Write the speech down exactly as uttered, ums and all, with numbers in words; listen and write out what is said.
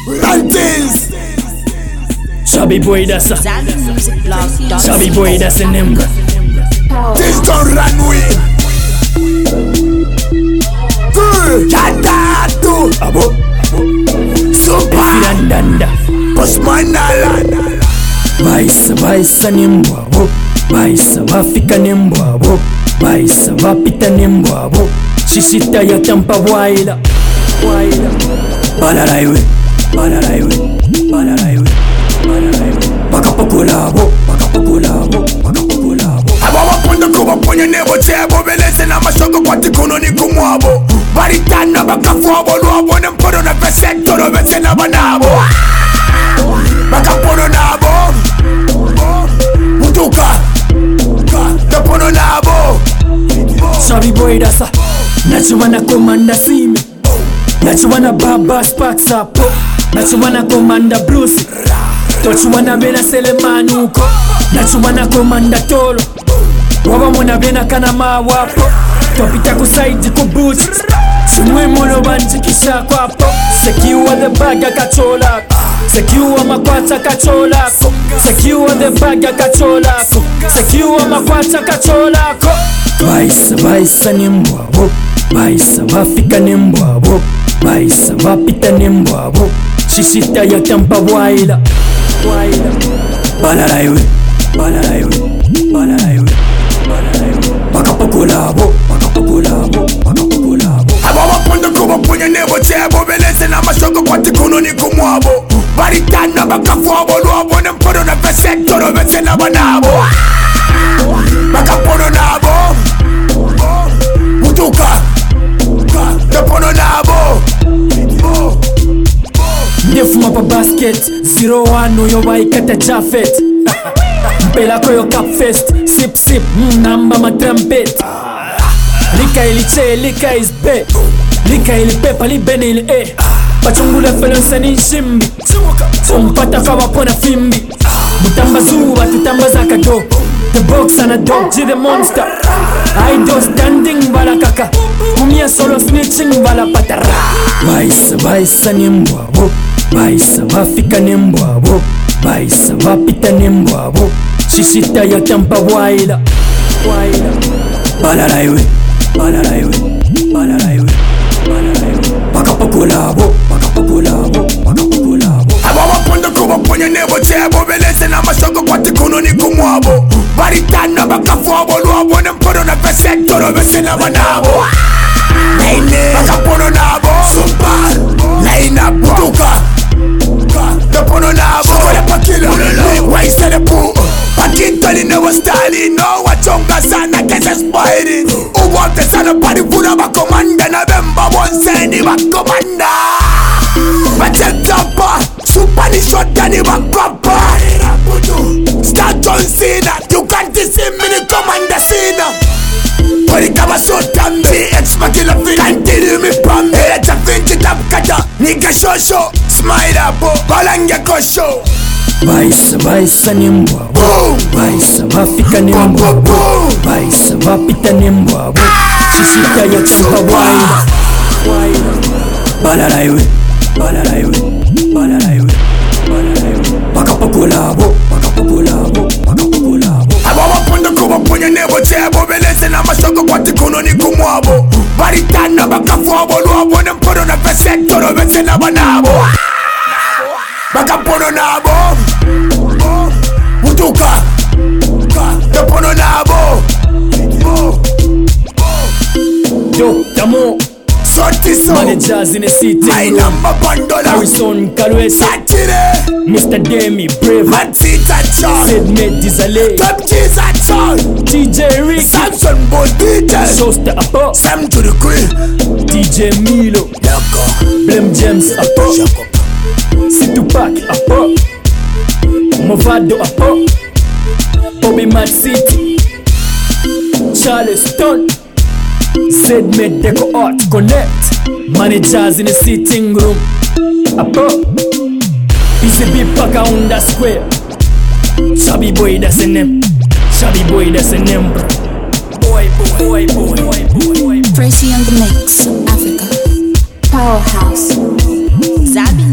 Rantis. Chubby boy that's a Chubby boy that's a nimble. This don't run with Good Jadatu Abo Super Danda Postmanala Baisa baisa nimbwa bo Baisa bafika nimbwa bo Baisa bapita nimbwa bo Shishita ya tampa waila Waila Balaraiwe Balaraiwe Balaraiwe Balaraiwe Bakapakula bo Bakapakula bo Bakapakula bo Abawaponda kubaponya nebo chebo Beleze na mashogo kwa tikuno ni kumwabo Baritana bakafuabo luabo Nempono na pesektoro bese na banabo Bakapono nabo Mutuka Nepono nabo Chubby boy that's a Nachiwana komanda simi Nachiwana baba sparks up Nachiwana komanda blues Tochiwana bena selemanuko Nachiwana komanda tolo Waba mwana bena kana mawapo Topita kusaidi kubuchi Chimwe mono banjikisha kwapo Secure the bag akachola Secure makwata kachola Secure the bag akachola Secure makwata kachola Baisa baisa nimbwa bo Baisa bafika nimbwa bo Baisa bapita nimbwa bo Shishita ya tampa waila Waila Balaraiwe Balaraiwe Balaraiwe Balaraiwe Bakapakula bo Bakapakula bo Bakapakula bo Abawaponda kubaponya nebo chebo Beleze na mashogo kwa tikuno ni kumwabo Baritana bakafuabo luabo Nempono na pesektoro bese na banabo Bakapono nabo Mutuka Nepono nabo Ndefuma pa basket zero one oyo baikata Jafet Mpela koyo cap fest Sip sip mm, namba ma trumpet Lika ili che lika is be Lika ili pepa li bene ili e Pachungula felonsa ni shimbi Umpata kawa pona fimbi Mutamba zuwa tutamba zakado The box and a dog G the monster I do standing bala kaka Kumia solo snitching bala patara Baisa baisa nimbwa bo Baisa bafika nimbwa bo Baisa bapita nimbwa bo Shishita ya tampa waila Waila Balaraiwe Balaraiwe Balaraiwe Balaraiwe Bakapakula bo Bakapakula bo Bakapakula bo Abawaponda kubaponya nebo chebo Beleze na mashogo kwa tikuno ni kumwabo Baritana bakafuabo luabo Nempono na pesektoro bese na banabo Naine Bakapono nabo Super Naina Butuka Nepono nabo Shukole pakila Waise de pu Pakintoli newa style No wachonga sana kese spoili Uwote sana pari funa bakomanda Na bemba wonseni bakomanda Bachetapa Super ni shota ni bakopa Star John Cena You can't see me ni komanda Cena Pari kama sota mbi X makila fin Kantili mi pambi Echa finchi tapkata Nika shosho Smile up Balangia kosho Baisa baisa nimbwa bo Baisa bafika nimbwa bo Baisa bapita nimbwa bo Shishita ya tampa waila Waila Balaraiwe Balaraiwe Balaraiwe Balaraiwe Bakapakula bo Bakapakula bo Bakapakula bo Abawaponda kubaponya nebo chebo Beleze na mashogo kwa tikuno ni kumwabo Baritana bakafuabo luabo Nempono na pesektoro bese na banabo Bakapono nabo Mutuka Nepono nabo Doctor Mo Sotiso Managers in the city My number bandola Harrison Kalwesi Satire Mister Demi Brave Matita John Sid Medizale Top Cheese at John D J Ricky Samson Bo D J Showsta Apo Sam to the queen D J Milo Yoko Blem James Apo Situpak Apo Movado Apo Bobby Mad City Charleston Z-Med Deco Art Connect Managers in the sitting room Apo Easy B Paka on the square Chubby boy that's a name Chubby boy that's a name bro Boy boy boy boy boy boy boy Tracy on the mix, Africa. Powerhouse. Zabi.